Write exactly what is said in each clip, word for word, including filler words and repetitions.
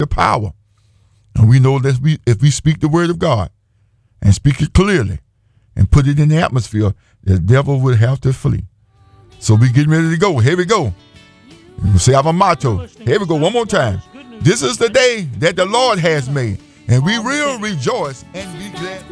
the power. And we know that we, if we speak the word of God and speak it clearly and put it in the atmosphere, the devil will have to flee. So we getting ready to go. Here we go. We say our motto. Here we go one more time. This is the day that the Lord has made, and we will rejoice and be glad.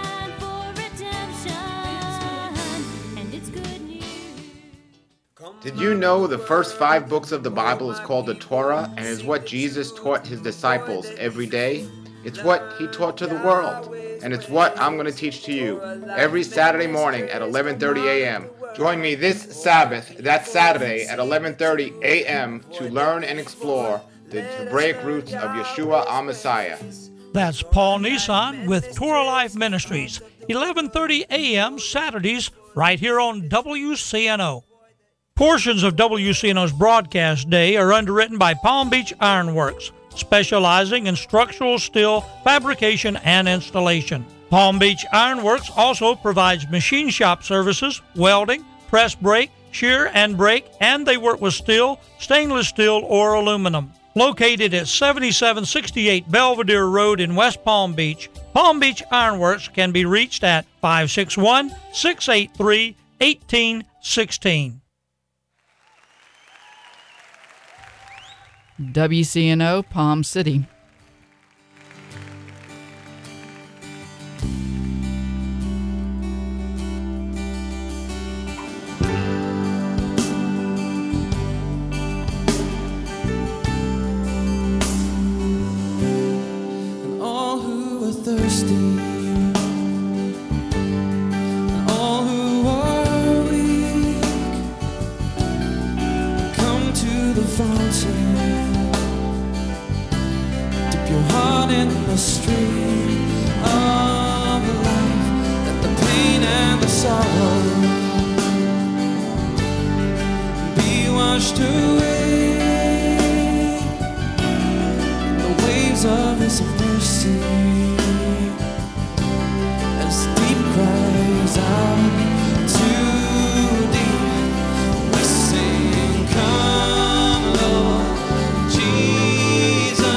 Did you know the first five books of the Bible is called the Torah and is what Jesus taught his disciples every day? It's what he taught to the world, and it's what I'm going to teach to you every Saturday morning at eleven thirty a.m. Join me this Sabbath, that's Saturday, at eleven thirty a.m. to learn and explore the Hebraic roots of Yeshua HaMessiah. That's Paul Nissan with Torah Life Ministries, eleven thirty a.m. Saturdays, right here on W C N O. Portions of W C N O's broadcast day are underwritten by Palm Beach Iron Works, specializing in structural steel fabrication and installation. Palm Beach Iron Works also provides machine shop services, welding, press brake, shear and brake, and they work with steel, stainless steel, or aluminum. Located at seventy-seven sixty-eight Belvedere Road in West Palm Beach, Palm Beach Iron Works can be reached at five six one, six eight three, one eight one six. W C N O Palm City. And all who are thirsty, and all who are weak, come to the fountain. Your heart in the stream of life, let the pain and the sorrow be washed away in the waves of His mercy. As deep cries out to deep, we sing, come Lord Jesus.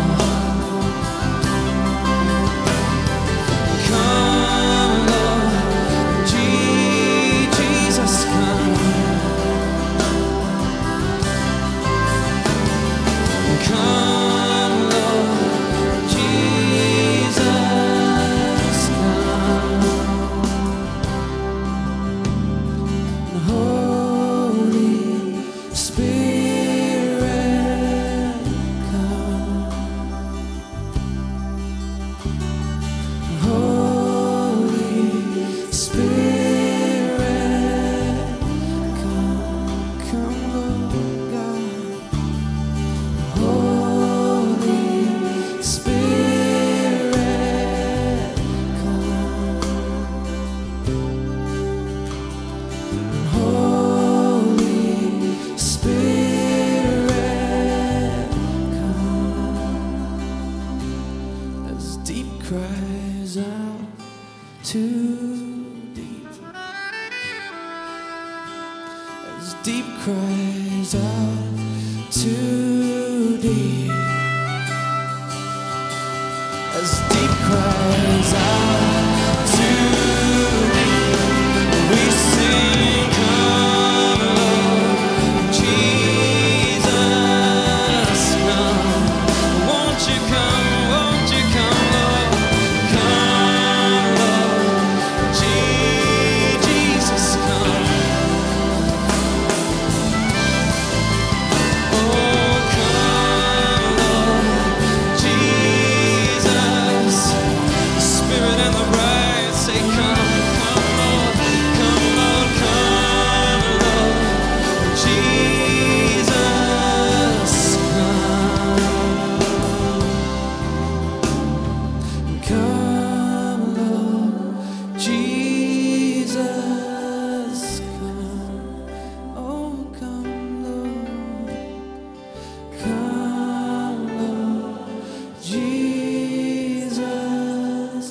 Come, Lord. cries out too deep, as deep cries out too deep, as deep cries out too deep, we sing, come Lord Jesus, come, won't you come, won't you come, Lord, come Lord Je- Jesus, come, oh come Lord Jesus, Spirit and the bride say come, come Lord, come Lord, come Lord Jesus, come, come Lord Jesus, come, oh come Lord, come Lord Jesus,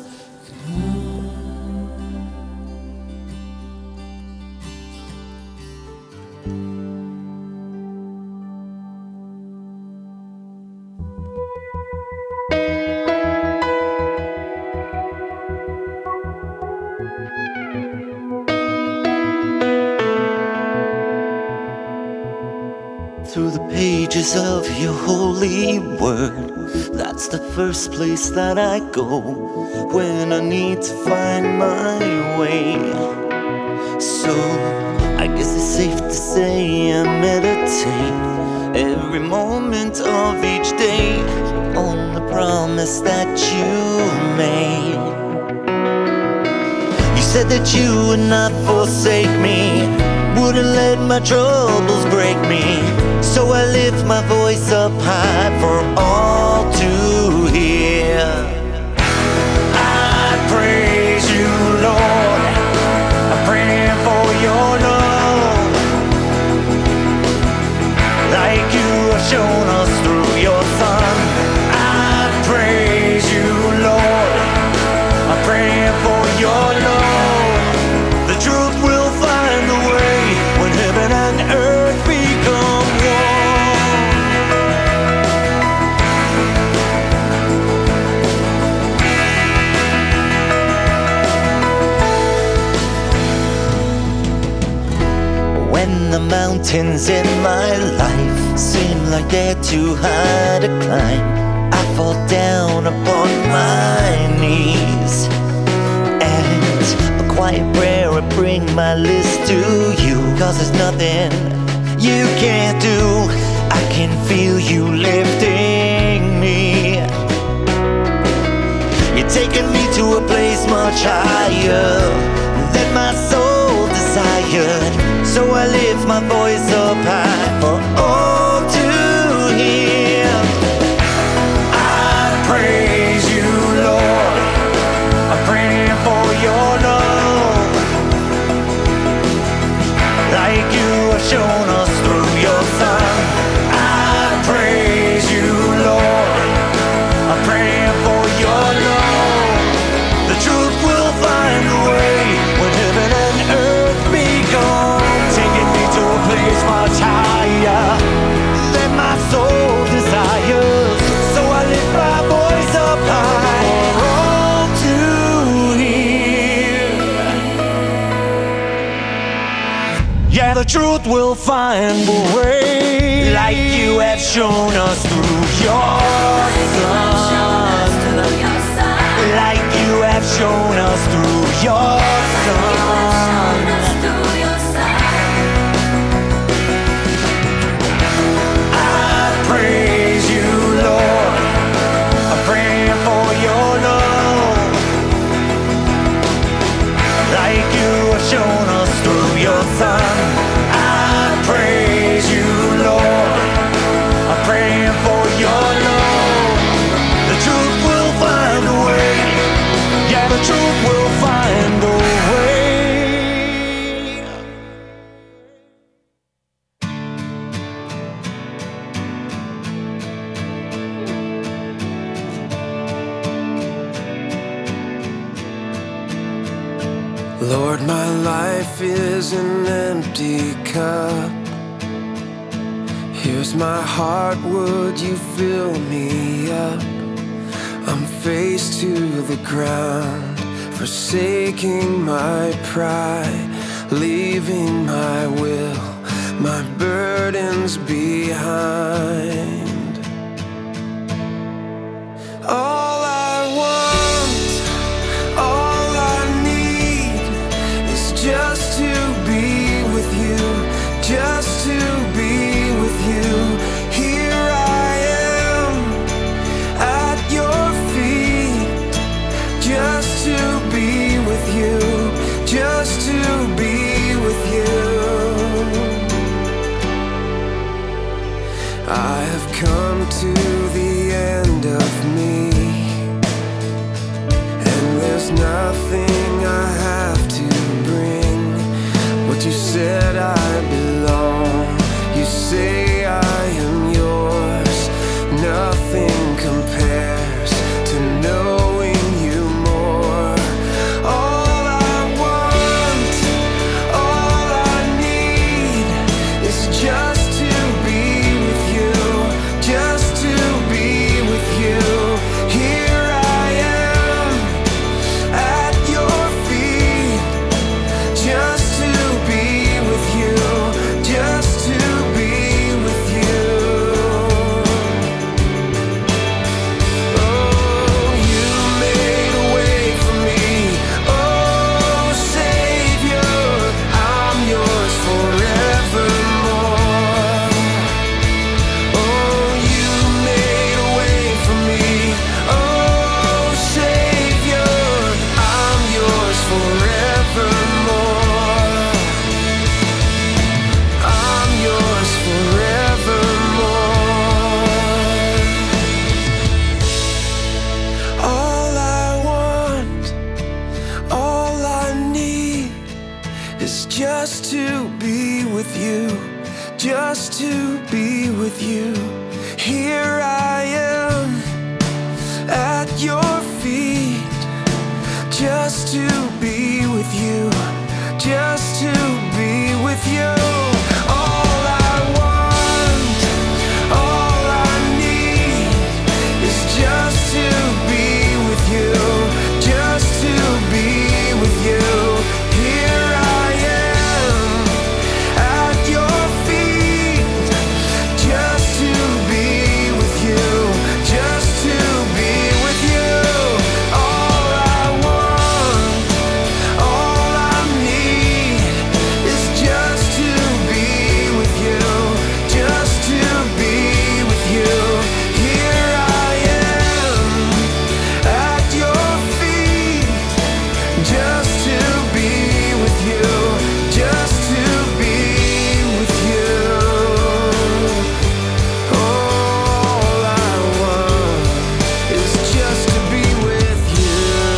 Through the pages of your holy word, that's the first place that I go when I need to find my way. So I guess it's safe to say I meditate every moment of each day on the promise that you made. You said that you would not forsake me, wouldn't let my troubles break me. So I lift my voice up high for all to hear. I praise you, Lord. I'm praying for your love, like you have shown us through your Son. I praise you, Lord. I'm praying for your love. The truth will find the way when heaven and earth become one. When the mountains in my life seem like they're too high to climb, I fall down upon my knees, and a quiet prayer I bring my list to you. Cause there's nothing you can't do. I can feel you lifting me. You're taking me to a place much higher than my soul desired. So I lift my voice up high for all to hear. I praise you, Lord. I'm praying for your love, like you have shown us through your Son. I praise you, Lord. I'm praying for your love. The truth will find a way when heaven and earth become. Taking me to a place much higher than my soul desires. So I lift my voice up high for all to hear. Yeah, the truth will find a way, like you have shown us through your Son. Like you have shown us through your Son. Praise you, Lord. I'm praying for your love, like you have shown us through your Son. I praise you, Lord. I'm praying for your love. Lord, my life is an empty cup. Here's my heart, would you fill me up? I'm face to the ground, forsaking my pride, leaving my will, my burdens behind. All I want, all I need is just to be with you, just to be with you. Here I am at your feet, just to be with you, just to be with you. I have come to the end of me, and there's nothing I have to bring, but you said I belong, you say I am yours. Nothing compares to knowing you more. All I want, all I need is just to be with you, just to be with you. Here I am at your feet, just to be with you, just to be with you. Oh, you made a way for me. Oh, Savior, I'm yours forevermore. Oh, you made a way for me. Oh, Savior, I'm yours forevermore. I'm yours forevermore. All I want, all I need is just to be with you, just to be with you. Here I am at your feet, just to be with you, just to be with you. All I want, all I need is just to be with you, just to be with you. Here I am at your feet, just to be with you, just to be with you. All I want, all I need is just to be with you, just to be with you. Here I am at your feet, just to be with you, just to be with you. All I want is just to be with you.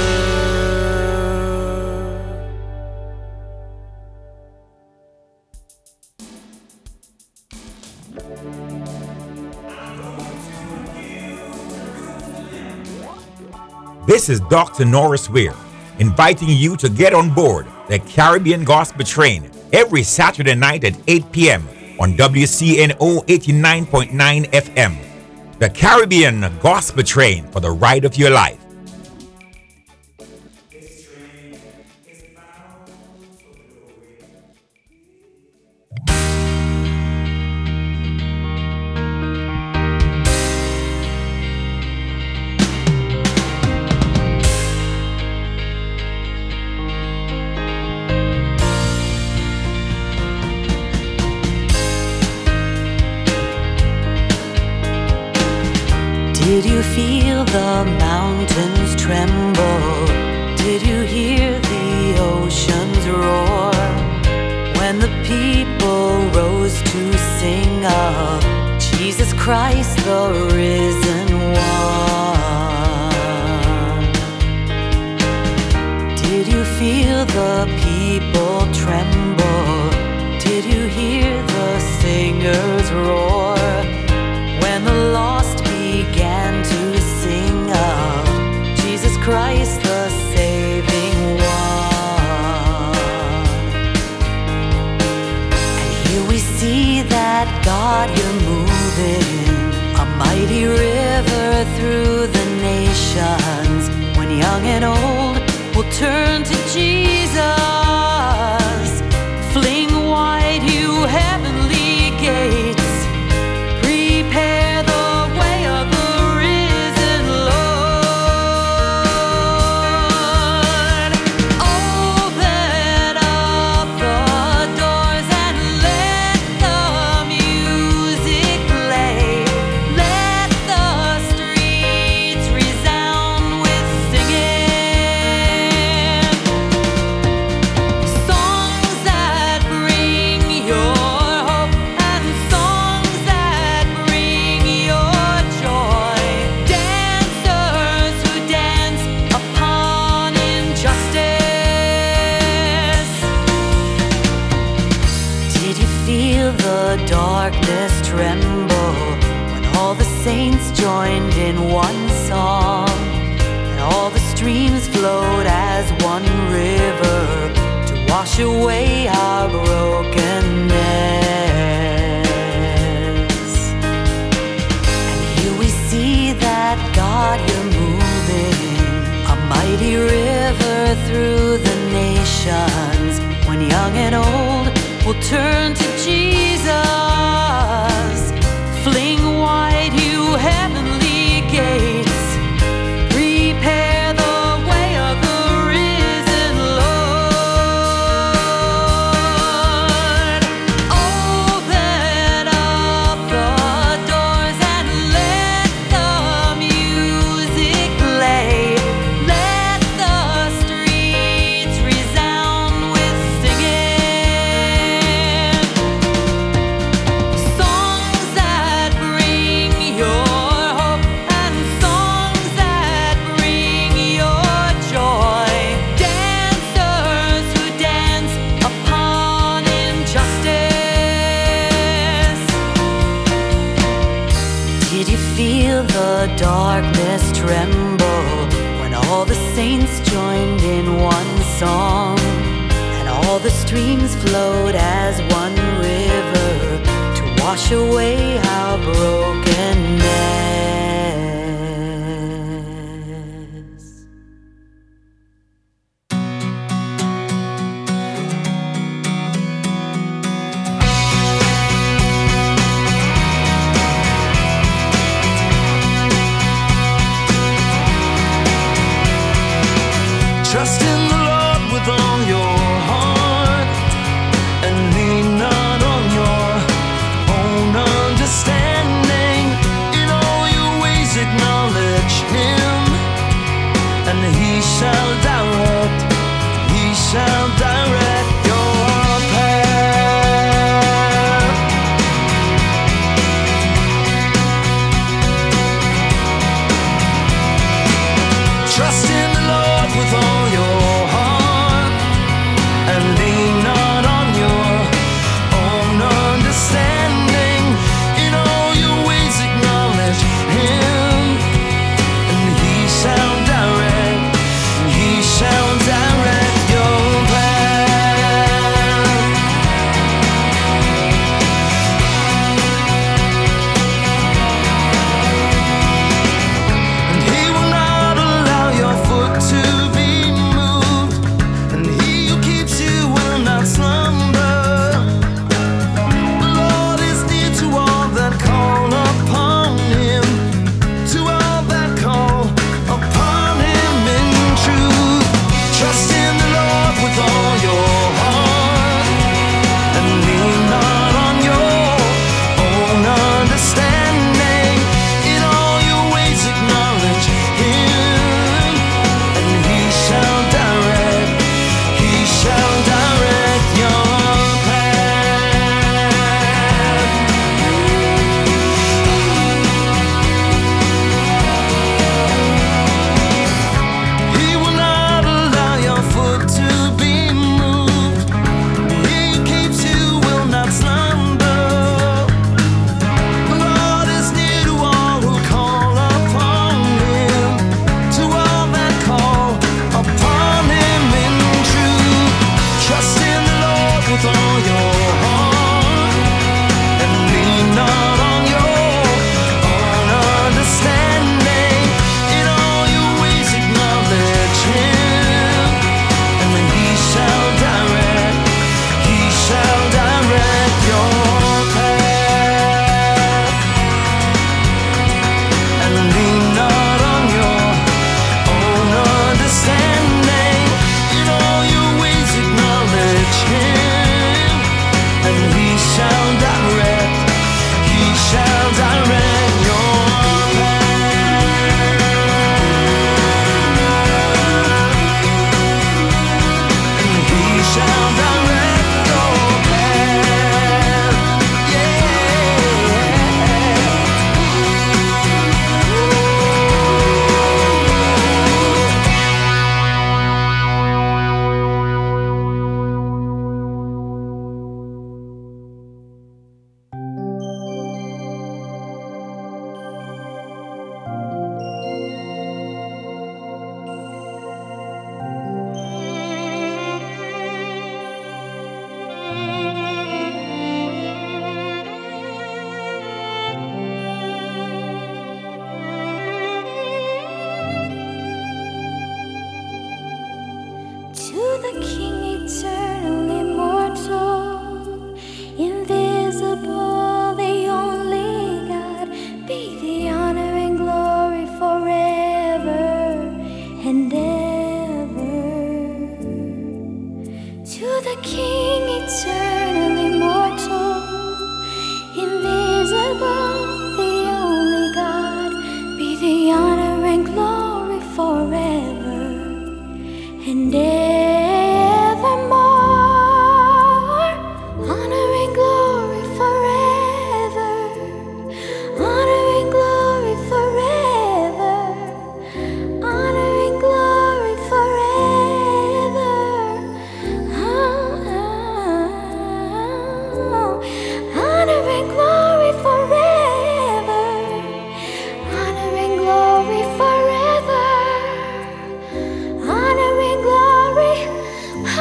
This is Doctor Norris Weir, inviting you to get on board the Caribbean Gospel Train every Saturday night at eight p.m. on W C N O eighty-nine point nine F M. The Caribbean Gospel Train for the ride of your life. Did you feel the mountains tremble? Did you hear the oceans roar? When the people rose to sing of Jesus Christ, the risen one. Did you feel the people tremble? Did you hear the singers roar? When the lost began to sing of Jesus Christ, the saving one. young and old will turn to Jesus. Fling wide you heavenly gates, prepare the way of the risen Lord. Open up the doors and let the music play. Let the streets resound with singing. Songs that bring your hope and songs that bring your joy. Dancers who dance upon injustice. Did you feel the darkness tremble when all the saints joined in one song? And all the streams flowed as one river to wash away our brokenness. And here we see that God, you're moving a mighty river through the nations. When young and old will turn to Jesus. Fling wide you heavenly gates, prepare the way of the risen Lord. Open up the doors and let the music play. Let the streets resound with singing. Songs that bring your hope and songs that bring your joy. Dancers who dance upon injustice. Did you feel the darkness tremble when all the saints joined in one song? And all the streams flowed as one river to wash away our brokenness. Trust in the Lord with all your heart and lean not on your own understanding. In all your ways acknowledge Him, and He shall direct, He shall direct your path. Trust in the Lord with all your heart and lean not on your own understanding. In all your ways acknowledge Him, and He shall direct, He shall direct your path. And He will not allow your and evermore. Honor and glory forever. Honor and glory forever. Honor and glory forever. Oh, oh. Honor and glory forever. Honor and glory forever. Honor and glory, oh,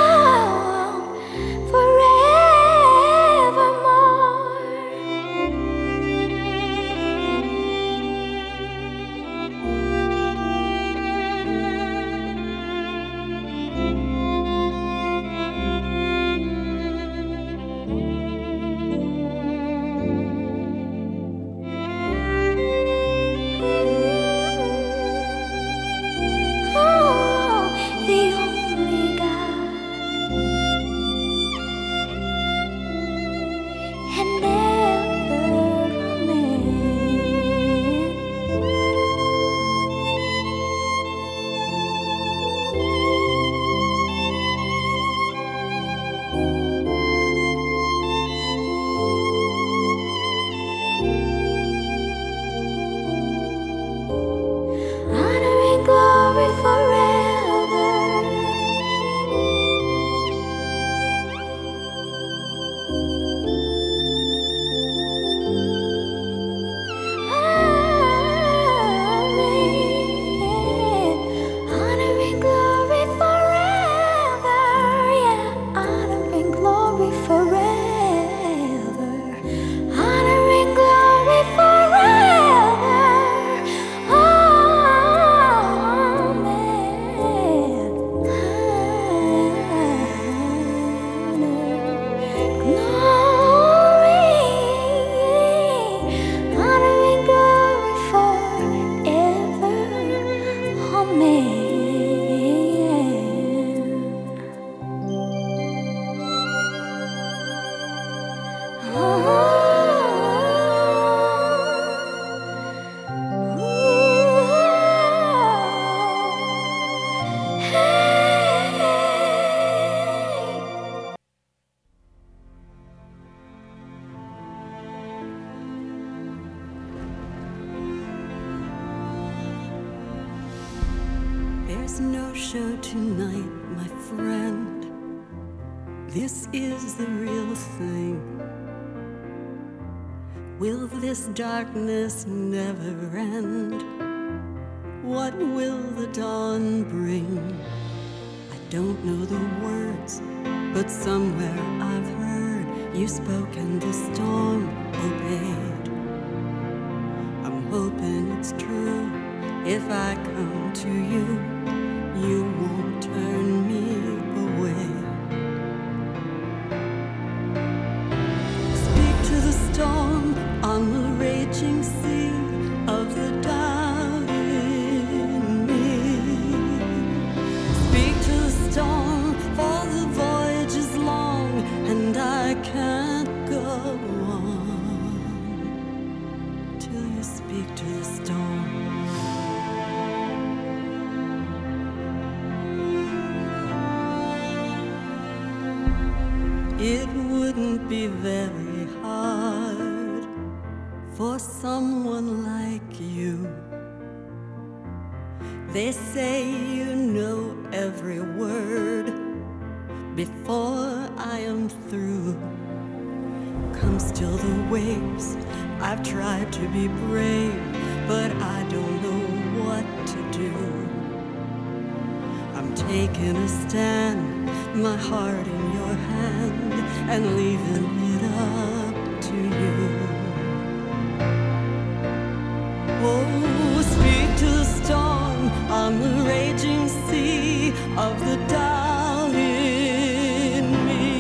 oh, the only God and ever Amen. Honor and glory forever. Amen. Honor and glory forever. Yeah, honor and glory forever. Honor and glory forever. Amen. Glory, honor and glory forever. Amen. There's no show tonight, my friend. This is the real thing. Will this darkness never end? What will the dawn bring? I don't know the words, but somewhere I've heard you spoke and the storm obeyed. I'm hoping it's true. If I come to you, you won't turn me away. Speak to the storm on the raging sea of the doubt in me. Speak to the storm, for the voyage is long and I can't go on till you speak to the storm. It wouldn't be very hard for someone like you. They say you know every word before I am through. Come still the waves, I've tried to be brave, but I don't know what to do. I'm taking a stand, my heart in your hand, and leaving it up to you. Oh, speak to the storm on the raging sea of the doubt in me.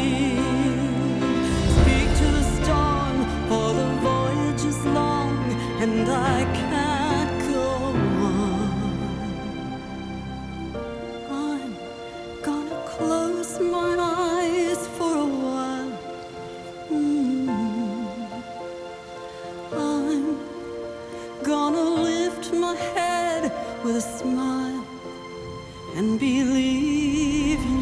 Speak to the storm, for the voyage is long and I can't go on. I'm gonna close my eyes for a while. Mm. I'm gonna lift my head with a smile and believe you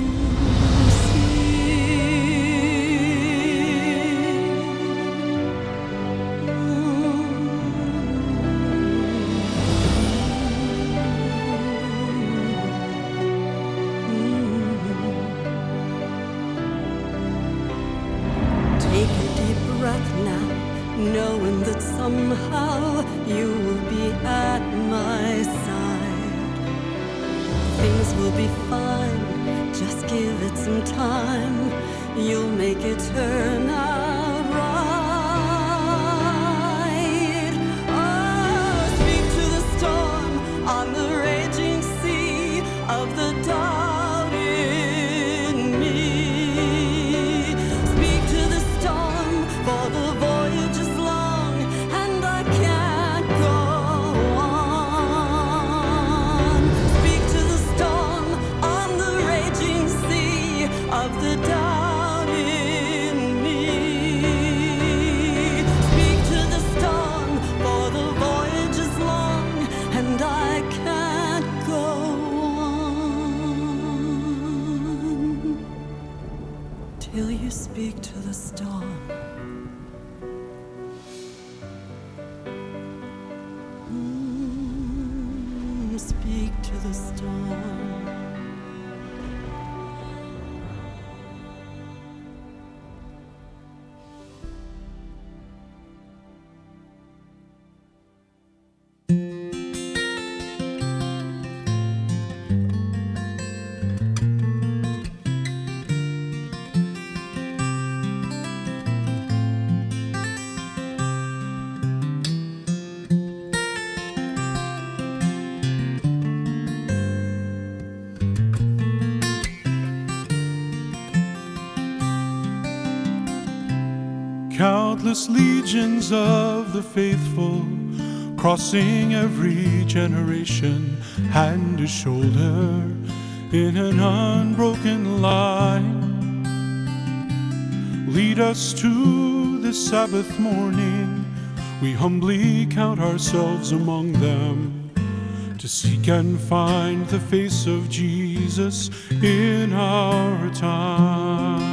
Take a deep breath now, knowing that somehow you will be at my side. Things will be fine, just give it some time. You'll make it turn out right. Oh, speak to the storm on the raging sea of the doubt in me. Speak to the storm, for the voyage is long and I can't go on. Speak to the storm on the raging sea of the doubt in me. Speak to the storm, for the voyage is long and I can't go on till you speak to the storm. Mm, speak to the storm. Countless legions of the faithful, crossing every generation, hand to shoulder in an unbroken line, lead us to this Sabbath morning. We humbly count ourselves among them, to seek and find the face of Jesus in our time.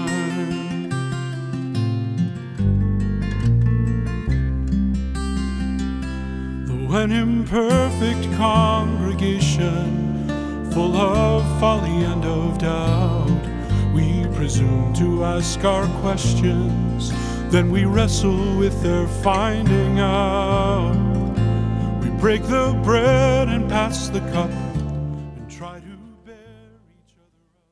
An imperfect congregation, full of folly and of doubt, we presume to ask our questions, then we wrestle with their finding out. We break the bread and pass the cup and try to bear each other up.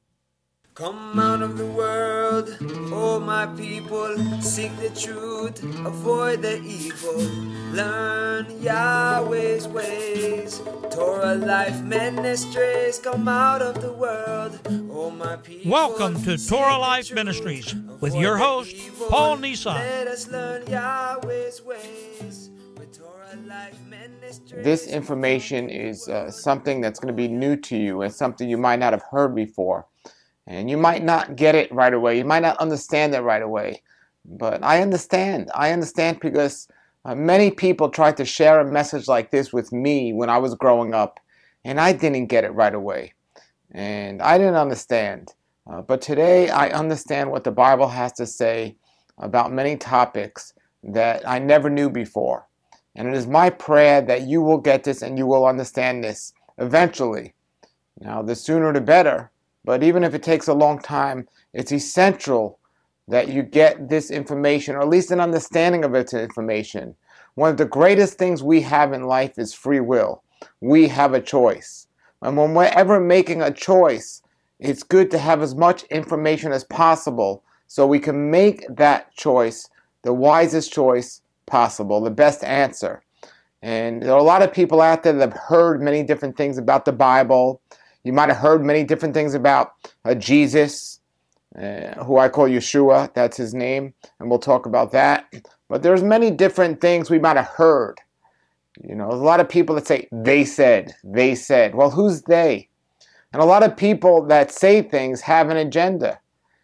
Come out of the world, oh my people, seek the truth, avoid the evil, learn Yahweh's ways. Torah Life Ministries, come out of the world, oh my people. Welcome to Torah Life Ministries with your host, Paul Nissan. Let us learn Yahweh's ways with Torah Life Ministries. This information is uh, something that's going to be new to you and something you might not have heard before. And you might not get it right away. You might not understand it right away. But I understand. I understand because uh, many people tried to share a message like this with me when I was growing up. And I didn't get it right away. And I didn't understand. Uh, but today I understand what the Bible has to say about many topics that I never knew before. And it is my prayer that you will get this and you will understand this eventually. Now, the sooner the better. But even if it takes a long time, it's essential that you get this information, or at least an understanding of its information. One of the greatest things we have in life is free will. We have a choice. And when we're ever making a choice, it's good to have as much information as possible so we can make that choice the wisest choice possible, the best answer. And there are a lot of people out there that have heard many different things about the Bible. You might have heard many different things about uh, Jesus, uh, who I call Yeshua. That's his name, and we'll talk about that. But there's many different things we might have heard. You know, there's a lot of people that say, they said, they said. Well, who's they? And a lot of people that say things have an agenda.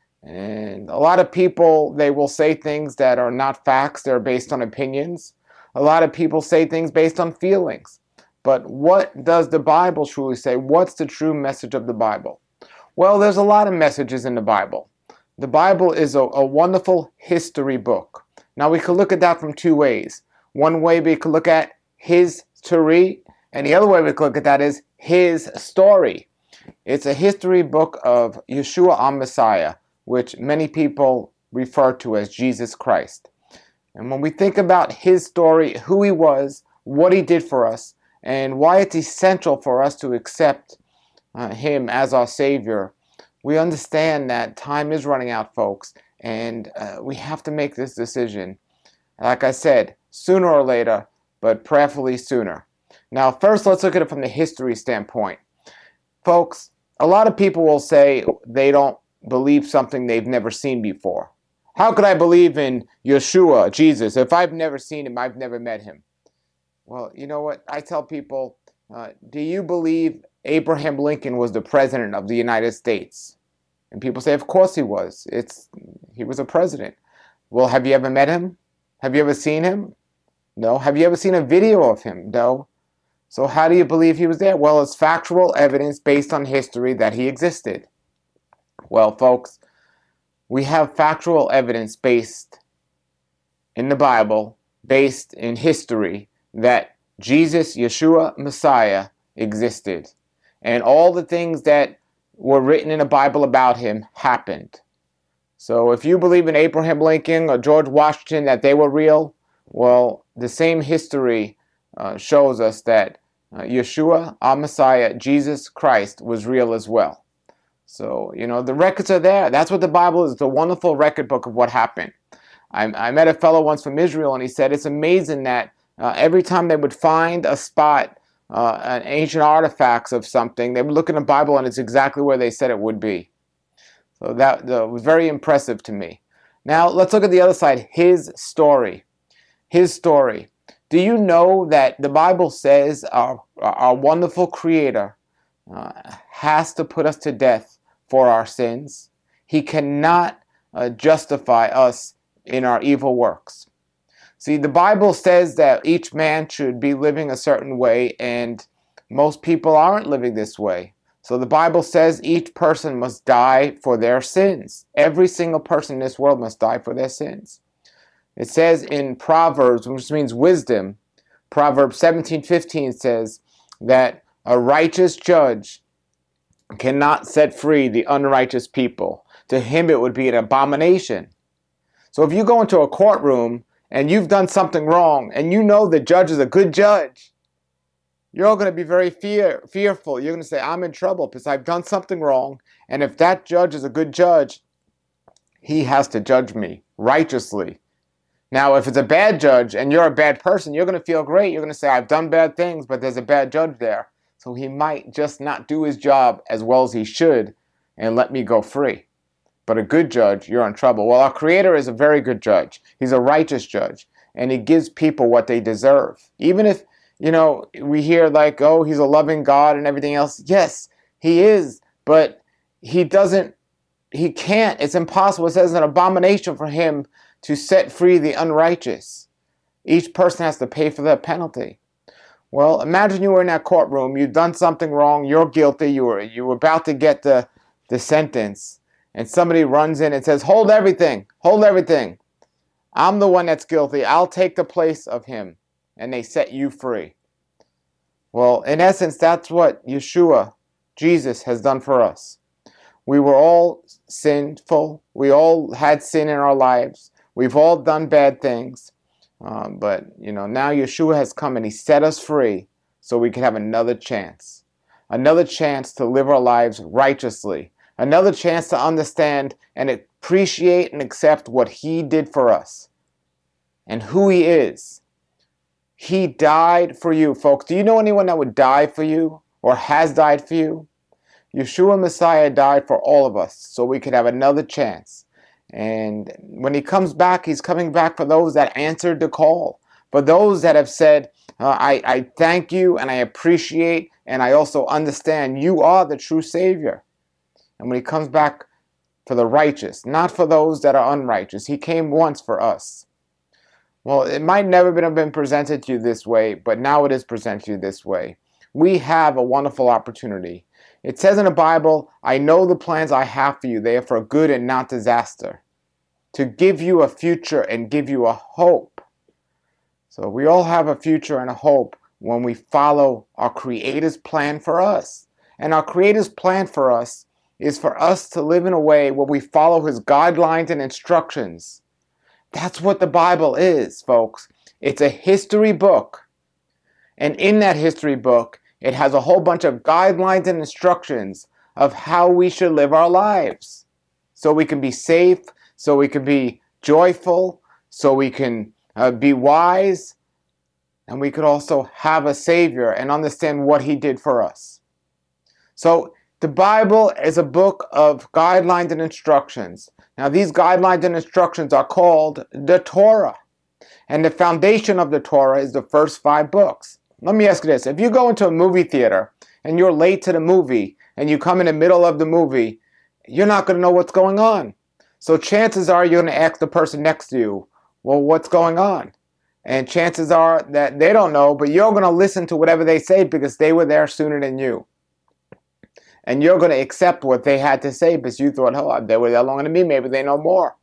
And a lot of people, they will say things that are not facts. They're based on opinions. A lot of people say things based on feelings. But what does the Bible truly say? What's the true message of the Bible? Well, there's a lot of messages in the Bible. The Bible is a, a wonderful history book. Now, we could look at that from two ways. One way we could look at his story, and the other way we could look at that is his story. It's a history book of Yeshua HaMessiah, which many people refer to as Jesus Christ. And when we think about his story, who he was, what he did for us, and why it's essential for us to accept uh, him as our Savior, we understand that time is running out, folks, and uh, we have to make this decision. Like I said, sooner or later, but prayerfully sooner. Now, first, let's look at it from the history standpoint. Folks, a lot of people will say they don't believe something they've never seen before. How could I believe in Yeshua, Jesus, if I've never seen him, I've never met him? Well, you know what? I tell people, uh, do you believe Abraham Lincoln was the president of the United States? And people say, of course he was. It's he was a president. Well, have you ever met him? Have you ever seen him? No. Have you ever seen a video of him? No. So how do you believe he was there? Well, it's factual evidence based on history that he existed. Well, folks, we have factual evidence based in the Bible, based in history, that Jesus, Yeshua, Messiah, existed. And all the things that were written in the Bible about him happened. So if you believe in Abraham Lincoln or George Washington, that they were real, well, the same history uh, shows us that uh, Yeshua, our Messiah, Jesus Christ, was real as well. So, you know, the records are there. That's what the Bible is. It's a wonderful record book of what happened. I, I met a fellow once from Israel, and he said it's amazing that uh, every time they would find a spot, uh, an ancient artifacts of something, they would look in the Bible, and it's exactly where they said it would be. So that, that was very impressive to me. Now, let's look at the other side, his story. His story. Do you know that the Bible says our, our wonderful Creator uh, has to put us to death for our sins? He cannot uh, justify us in our evil works. See, the Bible says that each man should be living a certain way, and most people aren't living this way. So the Bible says each person must die for their sins. Every single person in this world must die for their sins. It says in Proverbs, which means wisdom, Proverbs seventeen fifteen says that a righteous judge cannot set free the unrighteous people. To him it would be an abomination. So if you go into a courtroom and you've done something wrong and you know the judge is a good judge, you're going to be very fear, fearful. You're going to say, I'm in trouble because I've done something wrong. And if that judge is a good judge, he has to judge me righteously. Now, if it's a bad judge and you're a bad person, you're going to feel great. You're going to say, I've done bad things, but there's a bad judge there. So he might just not do his job as well as he should and let me go free. But a good judge, you're in trouble. Well, our Creator is a very good judge. He's a righteous judge. And he gives people what they deserve. Even if, you know, we hear like, oh, he's a loving God and everything else. Yes, he is. But he doesn't, he can't. It's impossible. It says it's an abomination for him to set free the unrighteous. Each person has to pay for their penalty. Well, imagine you were in that courtroom. You've done something wrong. You're guilty. You were, you were about to get the, the sentence. And somebody runs in and says, hold everything. Hold everything. I'm the one that's guilty. I'll take the place of him. And they set you free. Well, in essence, that's what Yeshua, Jesus, has done for us. We were all sinful. We all had sin in our lives. We've all done bad things. Um, but, you know, now Yeshua has come and he set us free so we can have another chance. Another chance to live our lives righteously. Another chance to understand and appreciate and accept what he did for us and who he is. He died for you, folks. Do you know anyone that would die for you or has died for you? Yeshua Messiah died for all of us so we could have another chance. And when he comes back, he's coming back for those that answered the call. For those that have said, uh, I, I thank you and I appreciate and I also understand you are the true Savior. And when he comes back for the righteous, not for those that are unrighteous. He came once for us. Well, it might never have been presented to you this way, but now it is presented to you this way. We have a wonderful opportunity. It says in the Bible, I know the plans I have for you. They are for good and not disaster, to give you a future and give you a hope. So we all have a future and a hope when we follow our Creator's plan for us. And our Creator's plan for us is for us to live in a way where we follow His guidelines and instructions. That's what the Bible is, folks. It's a history book. And in that history book, it has a whole bunch of guidelines and instructions of how we should live our lives. So we can be safe, so we can be joyful, so we can uh, be wise, and we could also have a Savior and understand what He did for us. So the Bible is a book of guidelines and instructions. Now these guidelines and instructions are called the Torah. And the foundation of the Torah is the first five books. Let me ask you this. If you go into a movie theater and you're late to the movie and you come in the middle of the movie, you're not going to know what's going on. So chances are you're going to ask the person next to you, well, what's going on? And chances are that they don't know, but you're going to listen to whatever they say because they were there sooner than you. And you're going to accept what they had to say because you thought, oh, they were there longer than me. Maybe they know more.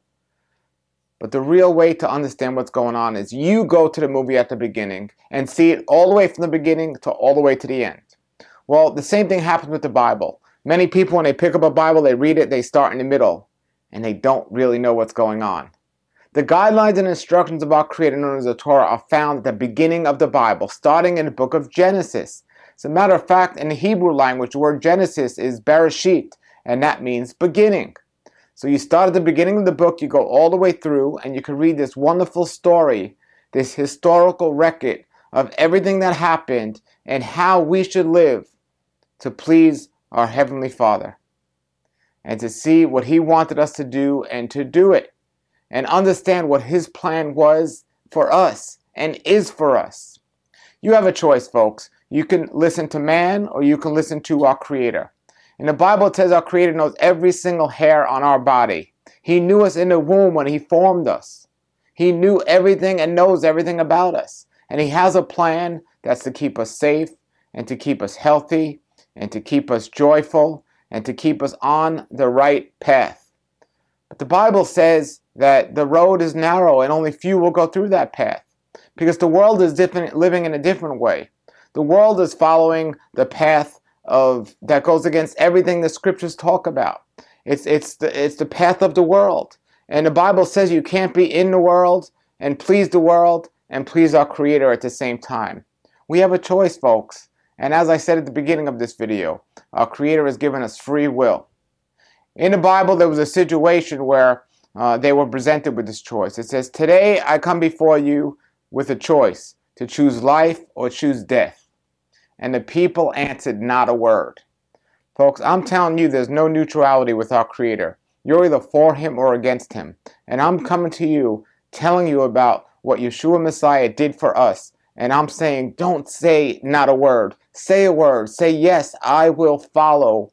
But the real way to understand what's going on is you go to the movie at the beginning and see it all the way from the beginning to all the way to the end. Well, the same thing happens with the Bible. Many people, when they pick up a Bible, they read it, they start in the middle, and they don't really know what's going on. The guidelines and instructions of our Creator, known as the Torah, are found at the beginning of the Bible, starting in the book of Genesis. As a matter of fact, in the Hebrew language, the word Genesis is Bereshit, and that means beginning. So you start at the beginning of the book, you go all the way through, and you can read this wonderful story, this historical record of everything that happened and how we should live to please our Heavenly Father. And to see what He wanted us to do and to do it. And understand what His plan was for us and is for us. You have a choice, folks. You can listen to man or you can listen to our Creator. In the Bible, it says our Creator knows every single hair on our body. He knew us in the womb when He formed us. He knew everything and knows everything about us. And He has a plan that's to keep us safe and to keep us healthy and to keep us joyful and to keep us on the right path. But the Bible says that the road is narrow and only few will go through that path because the world is different, living in a different way. The world is following the path of that goes against everything the scriptures talk about. It's it's the it's the path of the world. And the Bible says you can't be in the world and please the world and please our Creator at the same time. We have a choice, folks. And as I said at the beginning of this video, our Creator has given us free will. In the Bible, there was a situation where uh, they were presented with this choice. It says, today I come before you with a choice to choose life or choose death. And the people answered not a word. Folks, I'm telling you, there's no neutrality with our Creator. You're either for Him or against Him. And I'm coming to you, telling you about what Yeshua Messiah did for us. And I'm saying, don't say not a word. Say a word. Say, yes, I will follow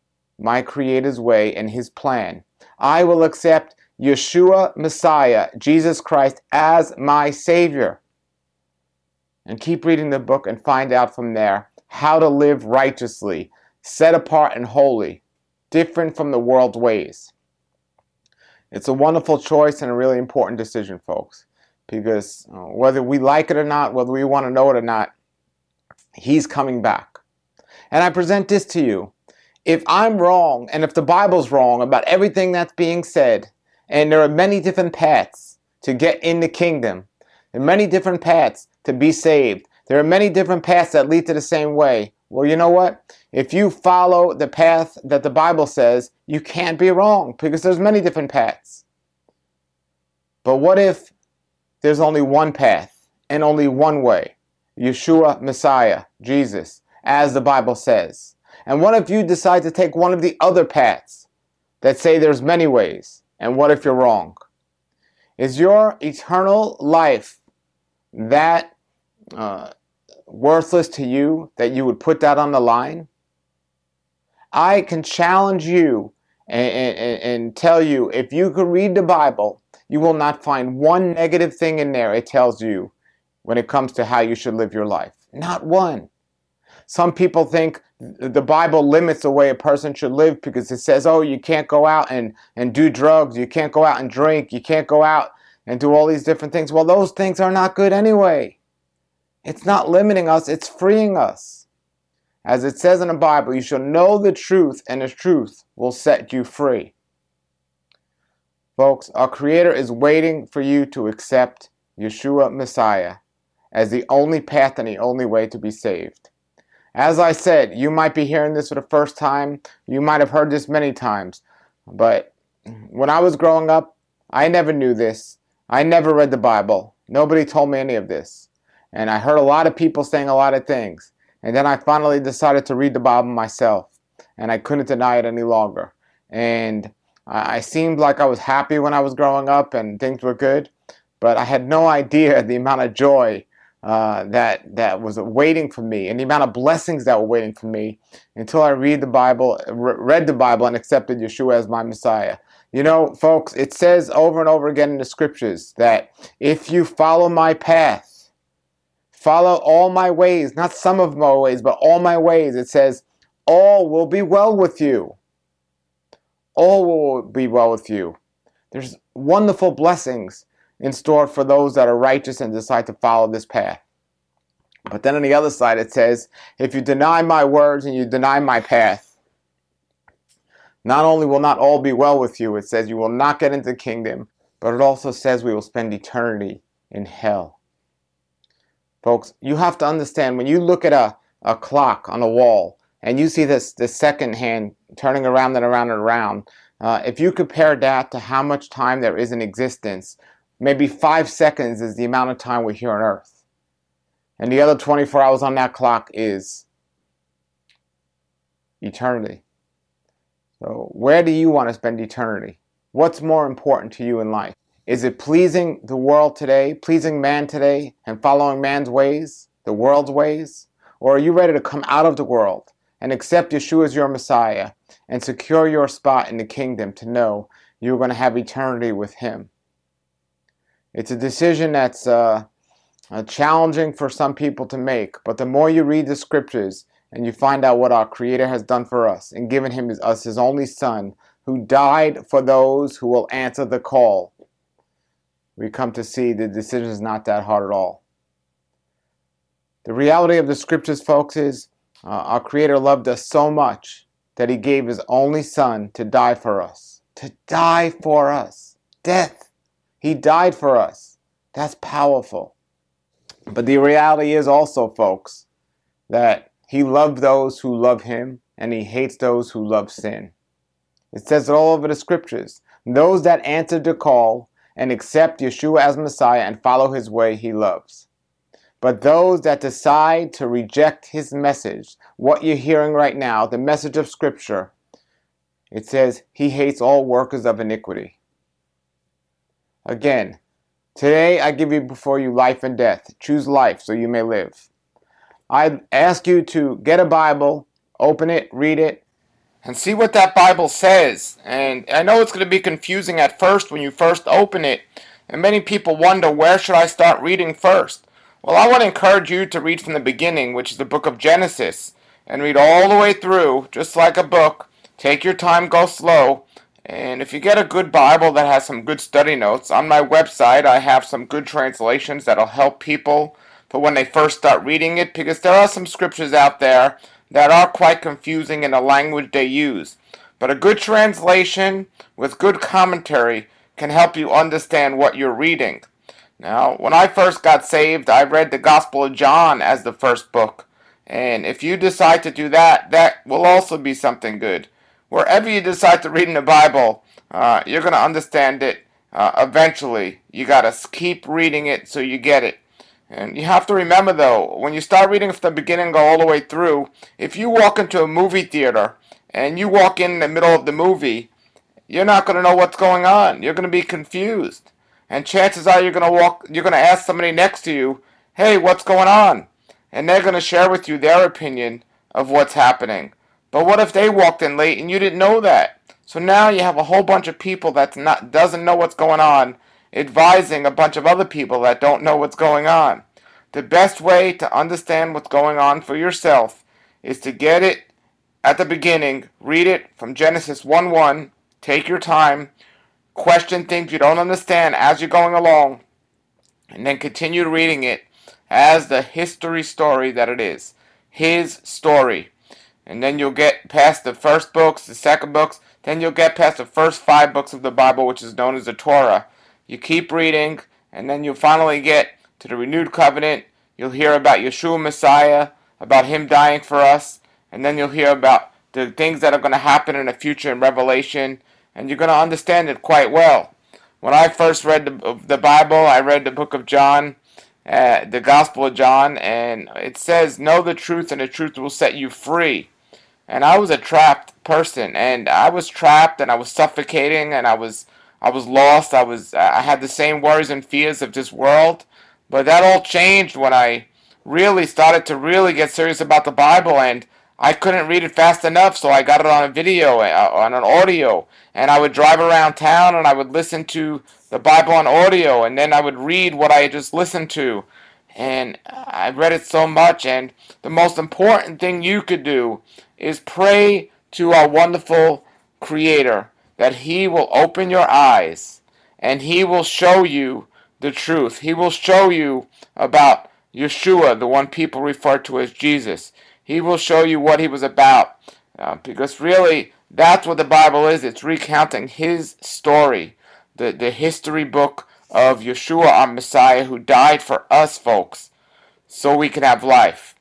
my Creator's way and His plan. I will accept Yeshua Messiah, Jesus Christ, as my Savior. And keep reading the book and find out from there how to live righteously, set apart and holy, different from the world's ways. It's a wonderful choice and a really important decision, folks. Because uh, whether we like it or not, whether we want to know it or not, He's coming back. And I present this to you. If I'm wrong, and if the Bible's wrong about everything that's being said, and there are many different paths to get in the kingdom, there are many different paths to be saved, there are many different paths that lead to the same way. Well, you know what? If you follow the path that the Bible says, you can't be wrong, because there's many different paths. But what if there's only one path and only one way? Yeshua Messiah, Jesus, as the Bible says. And what if you decide to take one of the other paths that say there's many ways? And what if you're wrong? Is your eternal life that uh, worthless to you that you would put that on the line? I can challenge you and, and, and tell you, if you could read the Bible, you will not find one negative thing in there it tells you when it comes to how you should live your life. Not one. Some people think the Bible limits the way a person should live because it says, oh, you can't go out and, and do drugs, you can't go out and drink, you can't go out and do all these different things. Well, those things are not good anyway. It's not limiting us, it's freeing us. As it says in the Bible, you shall know the truth, and the truth will set you free. Folks, our Creator is waiting for you to accept Yeshua Messiah as the only path and the only way to be saved. As I said, you might be hearing this for the first time. You might have heard this many times. But when I was growing up, I never knew this. I never read the Bible. Nobody told me any of this. And I heard a lot of people saying a lot of things. And then I finally decided to read the Bible myself. And I couldn't deny it any longer. And I seemed like I was happy when I was growing up and things were good. But I had no idea the amount of joy uh, that, that was waiting for me. And the amount of blessings that were waiting for me until I read the Bible, read the Bible and accepted Yeshua as my Messiah. You know, folks, it says over and over again in the scriptures that if you follow my path, follow all my ways, not some of my ways, but all my ways. It says, all will be well with you. All will be well with you. There's wonderful blessings in store for those that are righteous and decide to follow this path. But then on the other side it says, if you deny my words and you deny my path, not only will not all be well with you, it says you will not get into the kingdom, but it also says we will spend eternity in hell. Folks, you have to understand, when you look at a, a clock on a wall and you see this, this second hand turning around and around and around, uh, if you compare that to how much time there is in existence, maybe five seconds is the amount of time we're here on earth. And the other twenty-four hours on that clock is eternity. So where do you want to spend eternity? What's more important to you in life? Is it pleasing the world today, pleasing man today, and following man's ways, the world's ways? Or are you ready to come out of the world and accept Yeshua as your Messiah and secure your spot in the kingdom to know you're going to have eternity with Him? It's a decision that's uh, uh, challenging for some people to make, but the more you read the scriptures and you find out what our Creator has done for us and given him his, us His only Son, who died for those who will answer the call, we come to see the decision is not that hard at all. The reality of the scriptures, folks, is uh, our Creator loved us so much that He gave His only Son to die for us. To die for us. Death. He died for us. That's powerful. But the reality is also, folks, that He loved those who love Him and He hates those who love sin. It says it all over the scriptures. Those that answered the call and accept Yeshua as Messiah and follow His way, He loves. But those that decide to reject His message, what you're hearing right now, the message of Scripture, it says He hates all workers of iniquity. Again, today I give you before you life and death. Choose life so you may live. I ask you to get a Bible, open it, read it, and see what that Bible says. And I know it's going to be confusing at first when you first open it, and many people wonder, where should I start reading first? Well, I want to encourage you to read from the beginning, which is the book of Genesis, and read all the way through, just like a book. Take your time, go slow, and if you get a good Bible that has some good study notes, on my website I have some good translations that'll help people for when they first start reading it, because there are some scriptures out there that are quite confusing in the language they use. But a good translation with good commentary can help you understand what you're reading. Now, when I first got saved, I read the Gospel of John as the first book. And if you decide to do that, that will also be something good. Wherever you decide to read in the Bible, uh, you're going to understand it uh, eventually. You got to keep reading it so you get it. And you have to remember, though, when you start reading from the beginning and go all the way through, if you walk into a movie theater and you walk in the middle of the movie, you're not going to know what's going on. You're going to be confused. And chances are you're going to walk, you're going to ask somebody next to you, hey, what's going on? And they're going to share with you their opinion of what's happening. But what if they walked in late and you didn't know that? So now you have a whole bunch of people that not doesn't know what's going on, advising a bunch of other people that don't know what's going on. The best way to understand what's going on for yourself is to get it at the beginning, read it from Genesis one one, take your time, question things you don't understand as you're going along, and then continue reading it as the history story that it is. His story. And then you'll get past the first books, the second books, then you'll get past the first five books of the Bible, which is known as the Torah. You keep reading, and then you'll finally get to the renewed covenant. You'll hear about Yeshua Messiah, about him dying for us, and then you'll hear about the things that are going to happen in the future in Revelation, and you're going to understand it quite well. When I first read the, the Bible, I read the book of John, uh, the Gospel of John, and it says, know the truth, and the truth will set you free. And I was a trapped person, and I was trapped, and I was suffocating, and I was I was lost. I was I had the same worries and fears of this world, but that all changed when I really started to really get serious about the Bible, and I couldn't read it fast enough, so I got it on a video, uh, on an audio, and I would drive around town, and I would listen to the Bible on audio, and then I would read what I had just listened to, and I read it so much. And the most important thing you could do is pray to our wonderful Creator that He will open your eyes and He will show you the truth. He will show you about Yeshua, the one people refer to as Jesus. He will show you what He was about, uh, because really that's what the Bible is. It's recounting His story, the, the history book of Yeshua, our Messiah, who died for us, folks, so we can have life.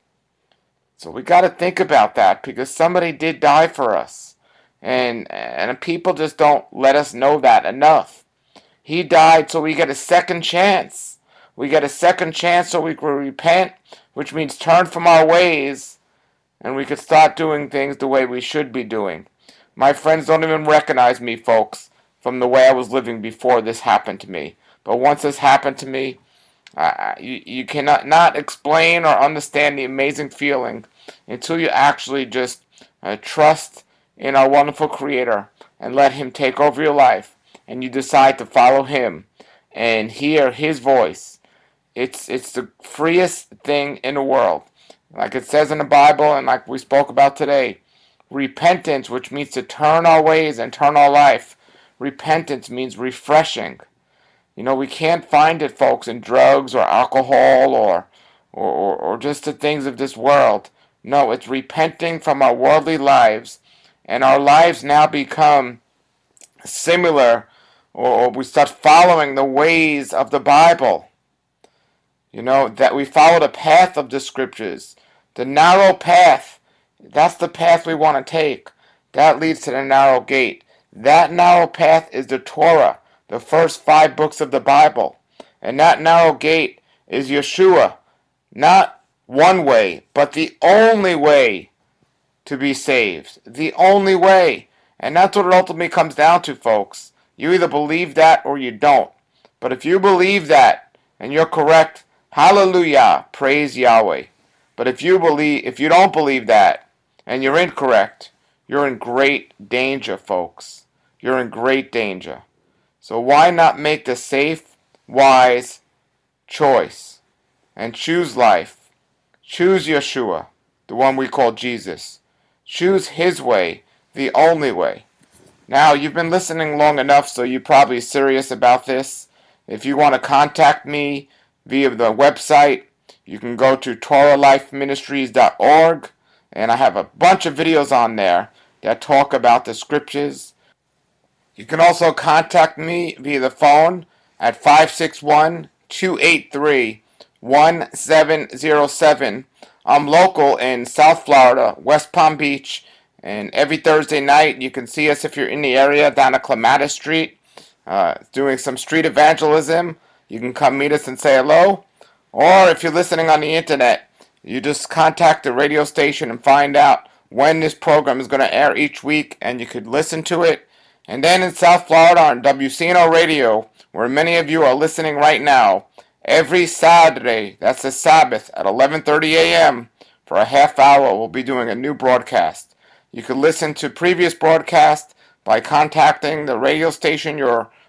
So we got to think about that, because somebody did die for us. And and people just don't let us know that enough. He died so we get a second chance. We get a second chance so we can repent, which means turn from our ways, and we could start doing things the way we should be doing. My friends don't even recognize me, folks, from the way I was living before this happened to me. But once this happened to me, Uh, you, you cannot not explain or understand the amazing feeling until you actually just uh, trust in our wonderful Creator and let Him take over your life, and you decide to follow Him and hear His voice. It's it's the freest thing in the world. Like it says in the Bible, and like we spoke about today, repentance, which means to turn our ways and turn our life. Repentance means refreshing. You know, we can't find it, folks, in drugs or alcohol or, or, or, or just the things of this world. No, it's repenting from our worldly lives, and our lives now become similar, or, or we start following the ways of the Bible. You know, that we follow the path of the Scriptures. The narrow path, that's the path we want to take. That leads to the narrow gate. That narrow path is the Torah, the first five books of the Bible. And that narrow gate is Yeshua. Not one way, but the only way to be saved. The only way. And that's what it ultimately comes down to, folks. You either believe that or you don't. But if you believe that and you're correct, hallelujah, praise Yahweh. But if you believe, if you don't believe that and you're incorrect, you're in great danger, folks. You're in great danger. So why not make the safe, wise choice and choose life? Choose Yeshua, the one we call Jesus. Choose His way, the only way. Now, you've been listening long enough, so you're probably serious about this. If you want to contact me via the website, you can go to Torah Life Ministries dot org, and I have a bunch of videos on there that talk about the Scriptures. You can also contact me via the phone at five six one, two eight three, one seven zero seven. I'm local in South Florida, West Palm Beach, and every Thursday night you can see us if you're in the area down at Clematis Street, uh, doing some street evangelism. You can come meet us and say hello. Or if you're listening on the internet, you just contact the radio station and find out when this program is going to air each week, and you could listen to it. And then in South Florida on W C N O Radio, where many of you are listening right now, every Saturday, that's the Sabbath, at eleven thirty a.m., for a half hour, we'll be doing a new broadcast. You can listen to previous broadcasts by contacting the radio station you're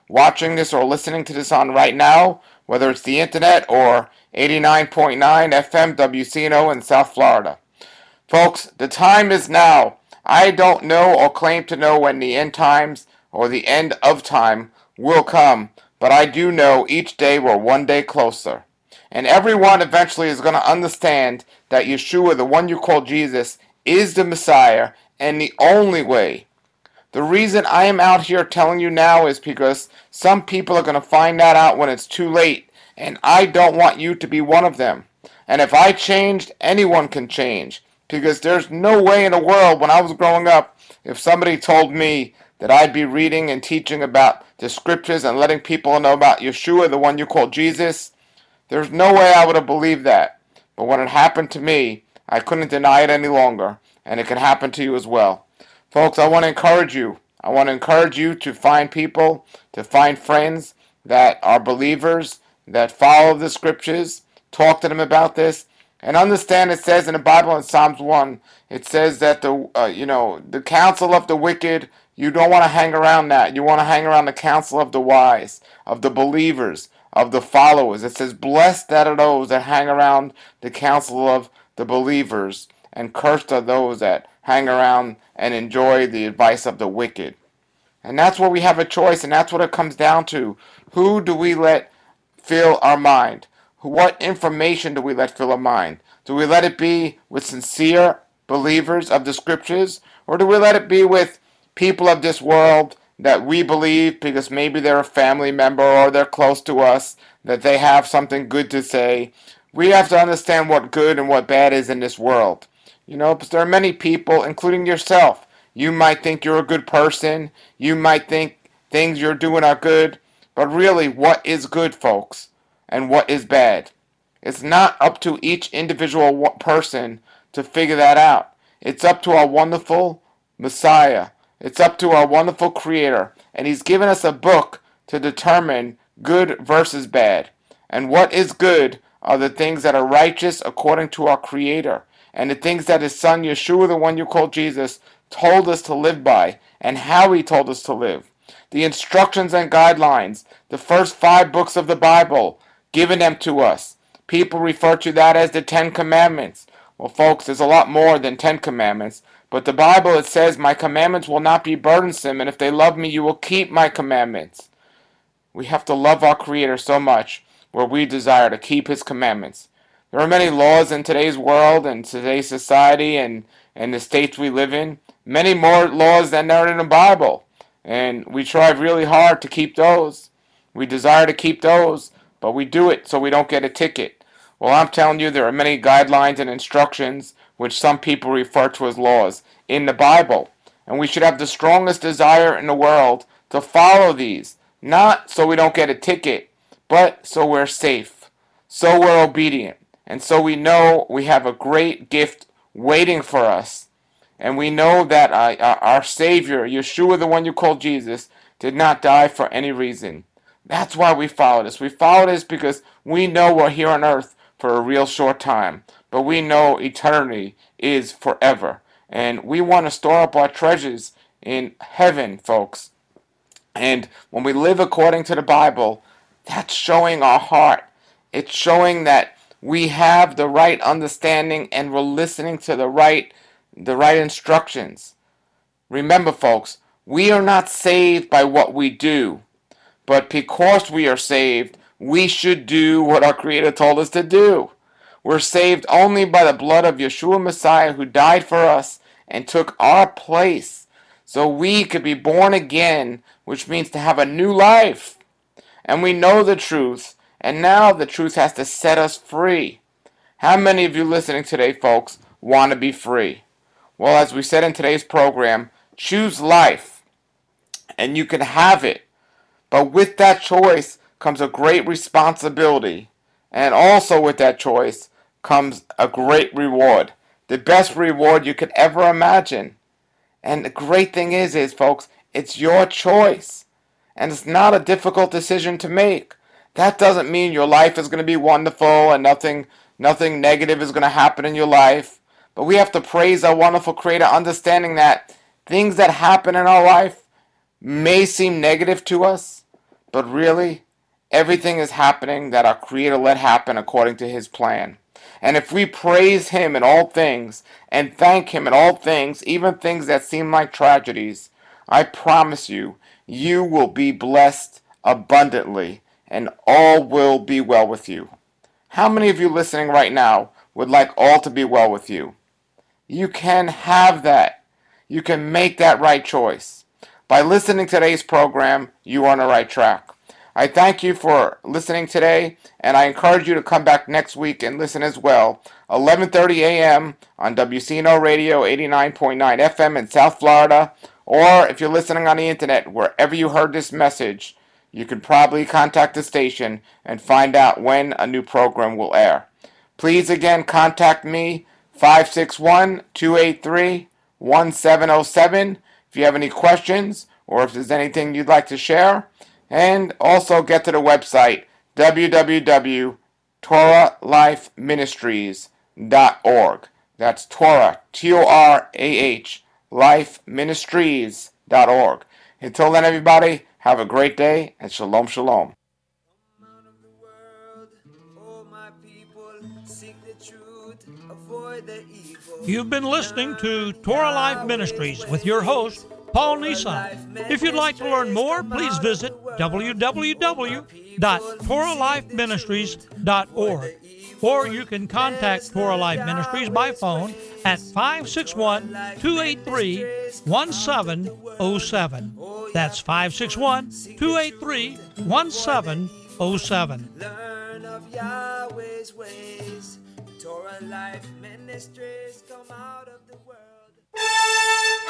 watching this or listening to this on right now, whether it's the internet or eighty-nine point nine F M W C N O in South Florida. Folks, the time is now. I don't know or claim to know when the end times or the end of time will come, but I do know each day we're one day closer. And everyone eventually is going to understand that Yeshua, the one you call Jesus, is the Messiah and the only way. The reason I am out here telling you now is because some people are going to find that out when it's too late, and I don't want you to be one of them. And if I changed, anyone can change, because there's no way in the world when I was growing up, if somebody told me that I'd be reading and teaching about the scriptures and letting people know about Yeshua, the one you call Jesus, there's no way I would have believed that. But when it happened to me, I couldn't deny it any longer, and it can happen to you as well. Folks, I want to encourage you. I want to encourage you to find people, to find friends that are believers, that follow the scriptures, talk to them about this, and understand it says in the Bible in Psalms one, it says that the uh, you know the counsel of the wicked, you don't want to hang around that. You want to hang around the counsel of the wise, of the believers, of the followers. It says, blessed are those that hang around the counsel of the believers, and cursed are those that hang around and enjoy the advice of the wicked. And that's where we have a choice, and that's what it comes down to. Who do we let fill our mind? What information do we let fill our mind? Do we let it be with sincere believers of the scriptures, or do we let it be with people of this world that we believe because maybe they're a family member or they're close to us, that they have something good to say? We have to understand what good and what bad is in this world. You know, because there are many people, including yourself. You might think you're a good person. You might think things you're doing are good. But really, what is good, folks? And what is bad? It's not up to each individual person to figure that out. It's up to our wonderful Messiah. It's up to our wonderful Creator. And He's given us a book to determine good versus bad. And what is good are the things that are righteous according to our Creator, and the things that His Son, Yeshua, the one you call Jesus, told us to live by, and how He told us to live. The instructions and guidelines, the first five books of the Bible, given them to us. People refer to that as the Ten Commandments. Well, folks, there's a lot more than Ten Commandments. But the Bible, it says, my commandments will not be burdensome, and if they love me, you will keep my commandments. We have to love our Creator so much where we desire to keep His commandments. There are many laws in today's world and today's society and, and the states we live in. Many more laws than there are in the Bible. And we try really hard to keep those. We desire to keep those, but we do it so we don't get a ticket. Well, I'm telling you, there are many guidelines and instructions which some people refer to as laws in the Bible. And we should have the strongest desire in the world to follow these. Not so we don't get a ticket, but so we're safe. So we're obedient. And so we know we have a great gift waiting for us. And we know that uh, our Savior, Yeshua, the one you call Jesus, did not die for any reason. That's why we follow this. We follow this because we know we're here on earth for a real short time. But we know eternity is forever. And we want to store up our treasures in heaven, folks. And when we live according to the Bible, that's showing our heart. It's showing that we have the right understanding and we're listening to the right, the right instructions. Remember, folks, we are not saved by what we do. But because we are saved, we should do what our Creator told us to do. We're saved only by the blood of Yeshua Messiah, who died for us and took our place so we could be born again, which means to have a new life. And we know the truth, and now the truth has to set us free. How many of you listening today, folks, want to be free? Well, as we said in today's program, choose life, and you can have it. But with that choice comes a great responsibility. And also with that choice comes a great reward. The best reward you could ever imagine. And the great thing is, is, folks, it's your choice. And it's not a difficult decision to make. That doesn't mean your life is going to be wonderful and nothing, nothing negative is going to happen in your life. But we have to praise our wonderful Creator, understanding that things that happen in our life may seem negative to us, But really, everything is happening that our Creator let happen according to His plan. And if we praise Him in all things and thank Him in all things, even things that seem like tragedies, I promise you, you will be blessed abundantly and all will be well with you. How many of you listening right now would like all to be well with you? You can have that. You can make that right choice. By listening to today's program, you are on the right track. I thank you for listening today, and I encourage you to come back next week and listen as well. eleven thirty a.m. on W C N O Radio eighty-nine point nine F M in South Florida, or if you're listening on the internet, wherever you heard this message, you can probably contact the station and find out when a new program will air. Please again contact me, five six one, two eight three, one seven zero seven, if you have any questions or if there's anything you'd like to share. And also get to the website, w w w dot torah life ministries dot org. That's Torah, T O R A H, life ministries dot org. Until then, everybody, have a great day, and shalom, shalom. You've been listening to Torah Life Ministries with your host, Paul Nissan. If you'd like to learn more, please visit w w w dot torah life ministries dot org. Or you can contact Torah Life Ministries by phone at five six one, two eight three, one seven zero seven. That's five six one, two eight three, one seven zero seven. Learn of Yahweh's ways. Torah Life Ministries come out of the world.